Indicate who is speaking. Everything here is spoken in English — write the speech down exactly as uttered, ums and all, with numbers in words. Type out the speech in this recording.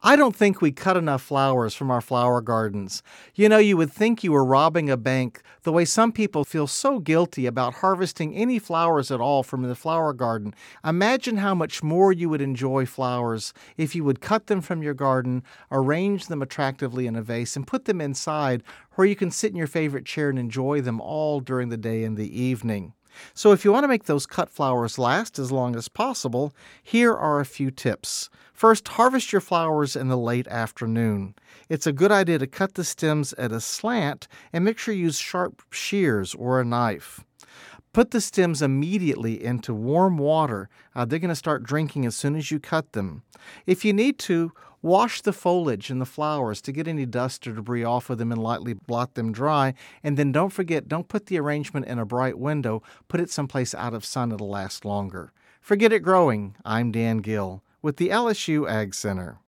Speaker 1: I don't think we cut enough flowers from our flower gardens. You know, you would think you were robbing a bank the way some people feel so guilty about harvesting any flowers at all from the flower garden. Imagine how much more you would enjoy flowers if you would cut them from your garden, arrange them attractively in a vase, and put them inside where you can sit in your favorite chair and enjoy them all during the day and the evening. So if you want to make those cut flowers last as long as possible, here are a few tips. First, harvest your flowers in the late afternoon. It's a good idea to cut the stems at a slant and make sure you use sharp shears or a knife. Put the stems immediately into warm water. Uh, they're going to start drinking as soon as you cut them. If you need to, wash the foliage and the flowers to get any dust or debris off of them and lightly blot them dry. And then don't forget, don't put the arrangement in a bright window. Put it someplace out of sun. It'll last longer. For Get It Growing, I'm Dan Gill with the L S U Ag Center.